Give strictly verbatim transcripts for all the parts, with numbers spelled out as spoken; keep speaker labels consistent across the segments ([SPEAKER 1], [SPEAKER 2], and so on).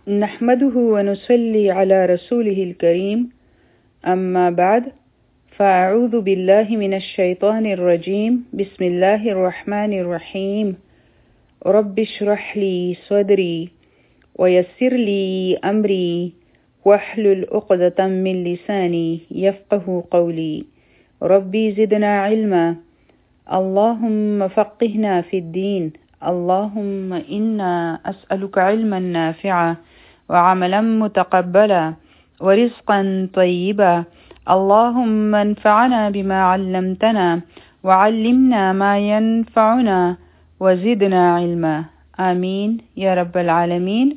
[SPEAKER 1] نحمده ونصلي على رسوله الكريم أما بعد فأعوذ بالله من الشيطان الرجيم بسم الله الرحمن الرحيم رب اشرح لي صدري ويسر لي أمري واحلل عقدة من لساني يفقه قولي ربي زدنا علما اللهم فقهنا في الدين اللهم إنا أسألك علما نافعا وعملا متقبلا ورزقا طيبا اللهم انفعنا بما علمتنا وعلمنا ما ينفعنا وزدنا علما آمين يا رب العالمين.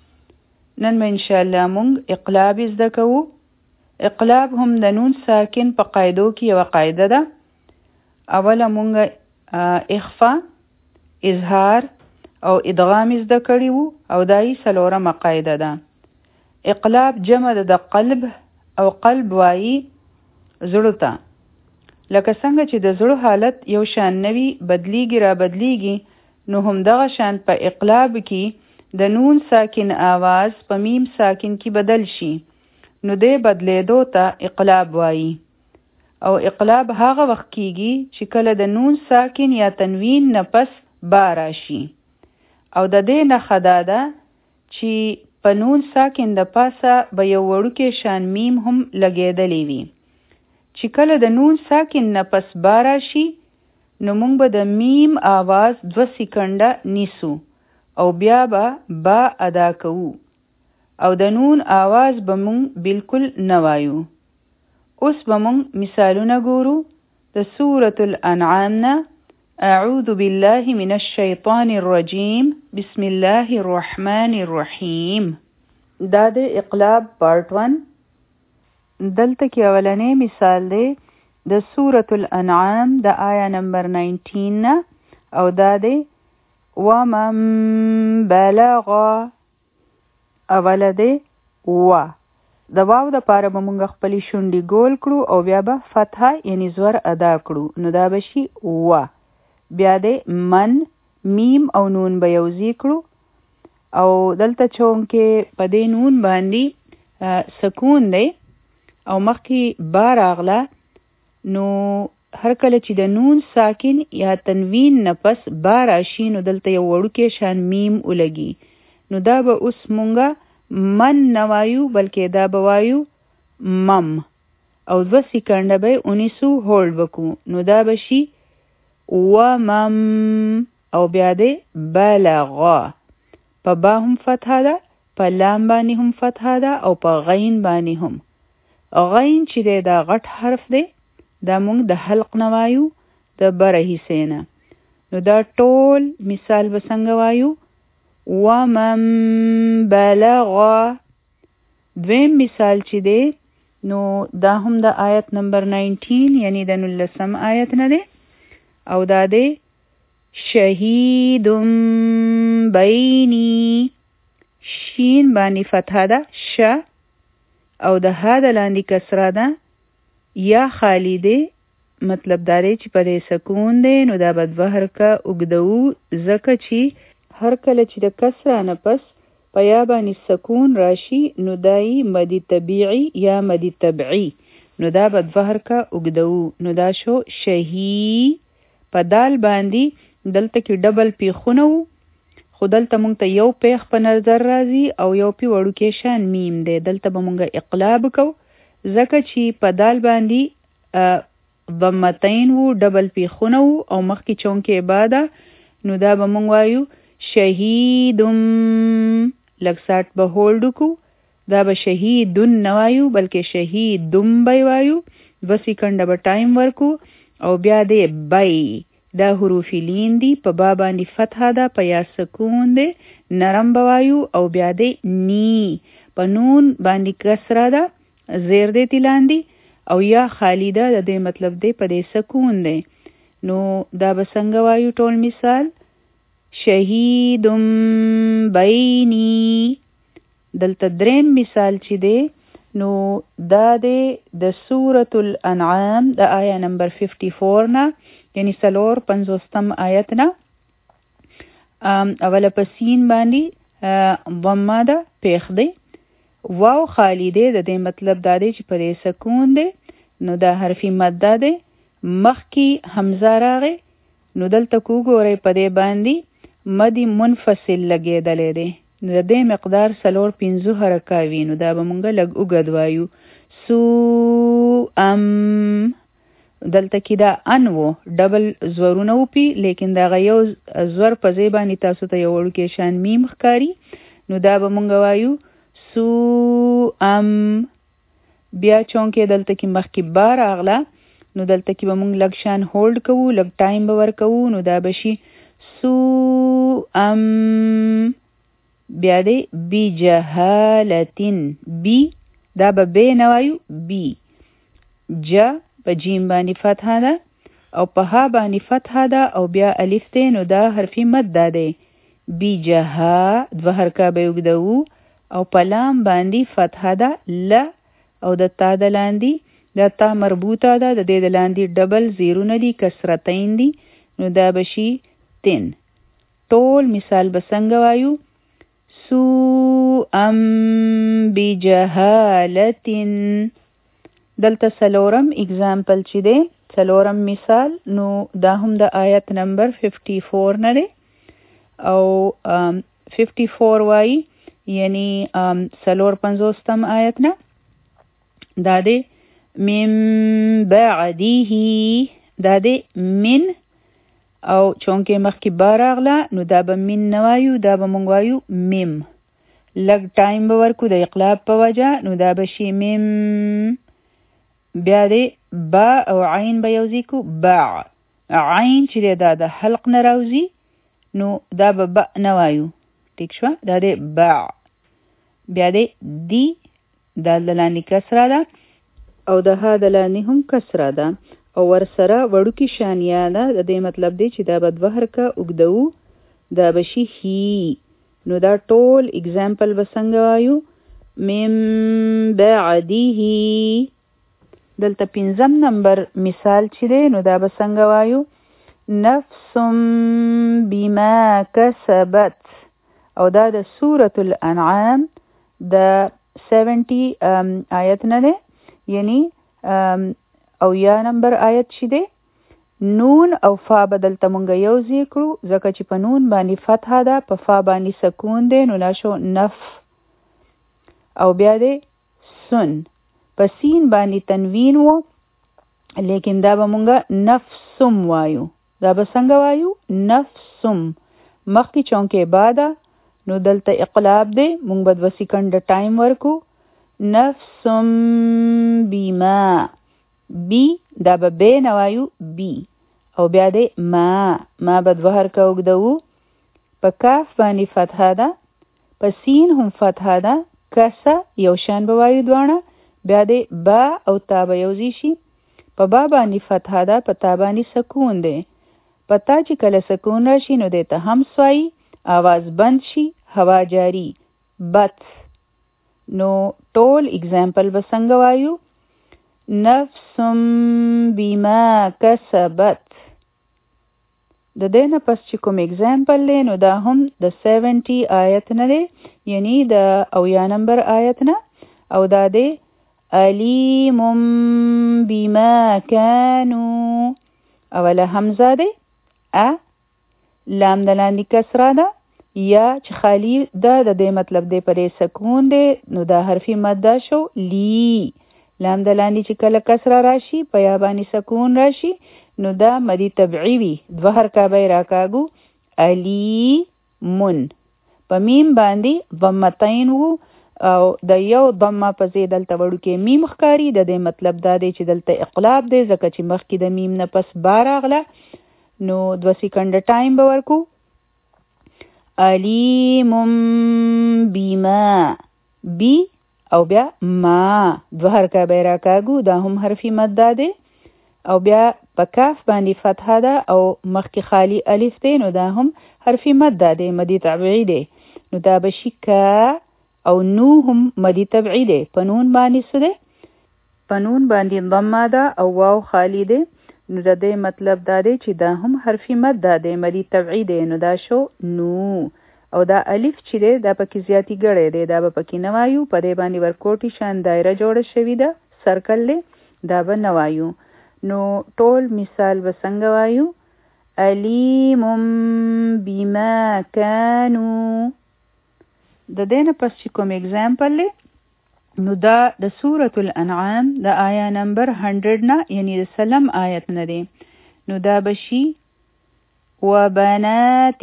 [SPEAKER 1] نن ان شاء الله مونږ اقلاب زده کوو. اقلاب هم د نون ساکن په قاعدو کې یوه قاعده ده. اوله مونږ اخفا، اظهار او ادغام زده کړي وو او دای څلورمه قاعده ده. اقلاب جمع د قلب او قلب وایي زړه ته. لکه څنګه چې د زړه حالت یو شان نوي بدلیږي را بدلیږي، نو هم دغه شان په اقلاب کې د نون ساکن آواز په میم ساکن کې بدل شي، نو دې بدلیدو ته اقلاب وایي. او اقلاب هغه وخت کیږي چې کله د نون ساکن یا تنوین نه پس با راشي، او د دې نښه دا ده چې په نون ساکن د پاسه به یو وړوکی شان میم هم لګېدلی وي. چې کله د نون ساکن نه پس با راشي، نو موږ به د میم آواز دوه سکنډه نیسو او بیا به با ادا کوو، او د نون آواز به موږ بالکل نه وایو. اوس به موږ مثالونه ګورو د سورة الانعام نه. اعوذ بالله من الشیطان الرجیم بسم الله الرحمن الرحیم. دا د اقلاب پارت ون. دلته کې اولنی مثال دی د سورة الانعام د آیا نمبر نائنٹین نه، او دا دی ومن بلغ. اوله دی و. د واو د پاره به مونږ خپلې شونډې ګول کړو او بیا به فتحه یعنی زور ادا کړو، نو دا به شي و. بیا دی من، میم او نون به یوځای کړو، او دلته چونکې په دې نون باندې سکون دی او مخکې با راغله، نو هر کله چې د نون ساکن یا تنوین نه پس با راشي، نو دلته یو وړوکی شان میم ولګي، نو دا به اوس مونږه من نه وایو بلکې دا به وایو مم، او دوه سکنډه به اونیسو هولډ وکړو، نو دا به شي ومم. او بیا دی بلغا. په با هم فتحه ده، په لام باندې هم فتحه ده، او په غین باندې هم. غین چې دی دا غټ حرف دی، دا مونږ د حلق نه وایو د بره حصې نه. نو دا ټول مثال به څنګه وایو؟ ومن بلغا. دویم مثال چې دی نو دا هم د آیت نمبر نائنٹین یعنی د نولسم آیت نه دی، او دا دی شهید بینی. شین باندې فتحه ده ش، او د ها د لاندې کسره ده یا خالی دی، مطلب دا دی چې په دې سکون دی، نو دا به دوه حرکه اوږدوو، ځکه چې هر کله چې د کسره نه پس په یا باندې سکون راشي، نو دای مدی طبیعي یا مدی طبعي، نو دا به دوه حرکه اوږدوو، نو دا شو شهی. په دال باندې دلته کې ډبل پیخونه وو، خو دلته مونږ ته یو پیخ په نظر راځي او یو پی وړوکی شان میم دی. دلته به مونږ اقلاب کو، ځکه چې په دال باندې ضمتین وو، ډبل پیخونه وو او مخکې چونکې باده، نو دا به مونږ وایو شهیدم. لږ ساټ به هولډ کو، دا به شهیدن نه وایو بلکې شهیدم به وایو. دوه سکنډه به ټایم ورکو، او بیا دی بی. دا حروف لین دی، په با باندې فتحه ده، په یا سکون دی، نرم بوایو، او بیا دی نی. په نون باندې کسره ده، زیر دی تلاندی، او یا خالی ده، د دې مطلب دی په دې سکون دی. نو دا به څنګه وایو ټول مثال؟ شهیدم بینی. دلته دریم مثال چې دی نو دا دی د سورة الانعام د آیا نمبر ففٹی فور نه، یعنی سلور پنځوستم آیت نه. اوله په سین باندې ضمه ده پیخ دی. واو خالی دی، د دې مطلب دا دی چې په دې سکون دی، نو دا حرفی مده دی. مخکې حمزه راغی، نو دلته کو ګورئ په دې باندې مدی منفصل لګېدلی دی. نو د دې مقدار څلور پنځه حرکه وي، نو دا به مونږ لږ اوږد وایو. سو ام دلته کې دا ان و ډبل زورونه وپي، لیکن دا غ یو زور په ځای باندې تاسو ته یو وړوکی شان میم ښکاري، نو دا به مونږ وایو سو ام. بیا چونکې دلته کې مخکې با راغله، نو دلته کې به مونږ لږ شان هولډ کوو، لږ ټایم به ورکوو، نو دا به شي سو ام. بیا دی بی جهالتین، بی دا به بی نه وایو، بی. ج په جیم باندې فتحه ده او په ها باندې فتحه ده او بیا الف دی، نو دا حرفی مده دی. بی جها دوه حرکه به اوږدوو او په لام باندې فتحه ده ل او د تا د لاندې دا تا مربوطه ده، د دې د لاندې ډبل زیرونه دي، کسرتین دي، نو دا به شي تن. ټول مثال به څنګه وایو؟ سو ام بجهالتن. دلته څلورم اگزامپل چې دی، څلورم مثال، نو دا هم د آیت نمبر ففٹی فور نه دی او ففٹی فور وایي، یعنی څلور پنځوستم آیت نه. دا دی من بعده، دا دی من او چونکې مخکې با راغله، نو دا به من نه وایو، دا به مونږ وایو مم. لږ ټایم به ورکو د اقلاب په وجه، نو دا به شي مم. بیا دی با او عین به یوځای کو، باع. عین چې دی دا د حلق نه راوځي، نو دا به با نه وایو، ټیک شوه، دا دی باع. بیا دی دی دا د لاندې کسره ده او د ها د لاندې هم کسره ده او ورسره وړوکي شانیا ده. د دې مطلب دی چې دا به دوه حرکه اوږدوو، دا به شي هی. نو دا ټول اگزامپل به څنګه وایو؟ من بعده. دلته پنځم نمبر مثال چې دی، نو دا به څنګه وایو؟ نفس بما کسبت. او دا د سورة الانعام د سیونٹی آیت نه دی، یعنی او یا نمبر آیت چې دی. نون او فا بدلته مونږ یو ځای کړو، ځکه چې په نون باندې فتحه ده، په فا باندې سکون دی، نو دا شو نف. او بیا دی سن، په سین باندې تنوین و، لیکن دا به مونږ نفسم وایو. دا به څنګه وایو؟ نفسم. مخکې چونکې با ده، نو دلته اقلاب دی، مونږ به دوه سیکنډ ټایم ورکو. نفسم بیما، بی دا به بی نه وایو، بی. او بیا دی ما، ما به دوه حرکه اوږدوو، په کاف باندې فتحه ده، په سین هم فتحه ده، کسه یو شان به وایو دواړه. بیا دی با او تا به یوځای شي، په با باندې فتحه ده، په تا باندې سکون دی. په تا چې کله سکون راشي، نو دی ته همس وایي، آواز بند شي، هوا جاری، بت. نو ټول اگزامپل به څنګه وایو؟ نفس بما کسبت. د دې نه پس چې کوم اگزامپل دی، نو دا هم د سیونٹی آیت نه دی، یعنی د اویا نمبر آیت نه. او دا دی علیم بما کانو. اوله حمزه دی، ا لام د لاندې کسره ده، یا چې خالی ده د دې مطلب دی پرې سکون دی، نو دا حرفی مده شو لی. لام د لاندې چې کله کسره راشي، په یا باندې سکون راشي، نو دا مدی طبعی وي، دوه حرکه به راکاږو، علی من. په میم باندې ضمتین وو او د یو ضمه په ځای دلته وړوکی میم ښکاري. د دې مطلب دا دی چې دلته اقلاب دی، ځکه چې مخکې د میم نه پس با راغله، نو دوه سیکنډ ټایم به ورکو. علیم بیما، بی او بیا ما، دوه حرکه به راکاږو، دا هم حرفی مده دی. او بیا په کاف باندې فتحه ده او مخکې خالی الف دی، نو دا هم حرفی مده دی، مدی طبعی دی. نو دا به شي کا. او نو هم مدی طبعی دی، په نون باندې څه دی؟ په نون باندې ضمه ده او واو خالی دی، نو د دې مطلب دا دی چې دا هم حرفی مده دی، مدی طبعی دی، نو دا شو نو. او دا الف چې دی دا پکې زیاتی ګړی دی، دا به پکې نه وایو. په دې باندې ورکوټي شان دایره جوړه شوې ده، سرکل دی، دا به نه وایو. نو ټول مثال به څنګه وایو؟ علیم بما کانو. د دې نه پس چې کوم اگزامپل دی نو دا د سورة الانعام د آیا نمبر هنډرډ نه یعنی د سلم آیت نه دی. نو دا بشي وبنات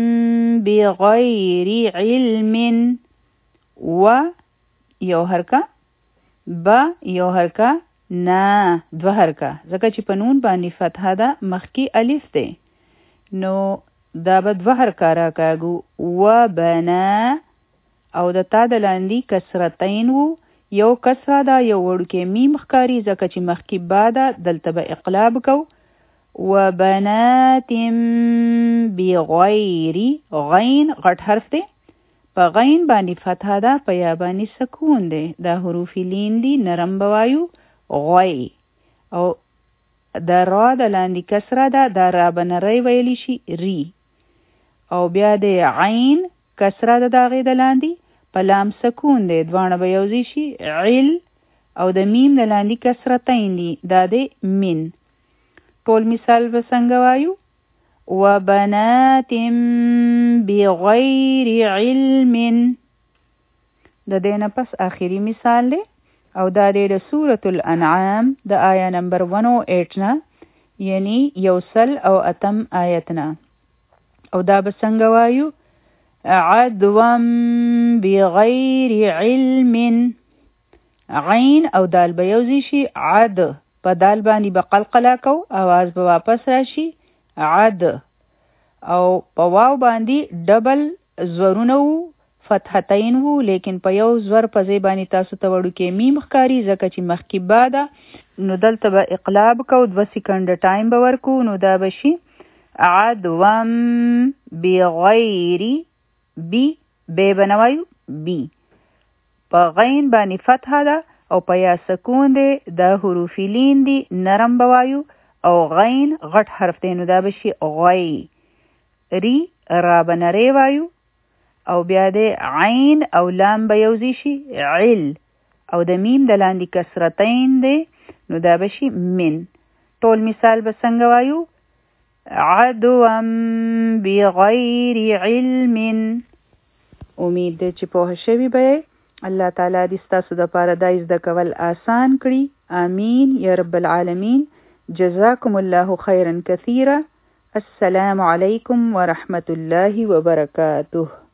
[SPEAKER 1] بغیر علم و یو حرکه با یو حرکه نا دو حرکه، ځکه چې په نون باندې فتحه ده مخکې الف دی نو دا به دو حرکه راکاږو. و بنا او د تا د لاندې کسرتین وو، یو کسره ده یو وړوکی میم ښکاري ځکه چې مخکې با ده، دلته به اقلاب کو. و بنات بغیر غین غټ حرف دی، په غین باندې فتحه ده، په یا باندې سکون دی، دا حروف لین دي نرم بوایو غوی. او د را د لاندې کسره ده، دا را به نری ویلی شي ری. او بیا د عین کسره ده د هغې د لاندې، په لام سکون دی، دواړه به یوځای شي عل. او د میم د لاندې کسرتین دي، دا دی من. ټول مثال به څنګه وایو؟ وبنات بغیر علم. د دې نه پس آخري مثال دی او دا دی د سورة الانعام د آیا نمبر ون او ایټ نه یعنی یو سل او اتم آیت نه. او دا به څنګه وایو؟ عدوا بغیر علم. عین او دال به یوځای شي عد، په دال باندې به قلقله کو، اواز به واپس راشي عد. او په واو باندې ډبل زورونه وو، فتحتین وو، لیکن په یو زور په ځای باندې تاسو ته وړوکی میم ښکاري ځکه چې مخکې با ده. نو دلته به اقلاب کو، دوه سیکنډه ټایم به ورکو. نو دا به شي عدوا بغیر بی، بی به نه وایو بی، په غین باندې فتحه ده او په یا سکون دی، دا حروف لین دي نرم بوایو. او غین غټ حرف دی نو دا به شي غوی. ری را به نری وایو. او بیا د عین او لام به یوځای شي عل. او د میم د لاندې کسرتین دی نو دا به شي من. ټول مثال به څنګه وایو؟ عدوا بغیر علم. امید دی چې پوه شوي به الله تعالی دې ستاسو دپاره دا زده کول آسان کړي. آمین یا رب العالمین. جزاکم الله خیرا کثیرا. السلام علیکم ورحمة الله وبرکاته.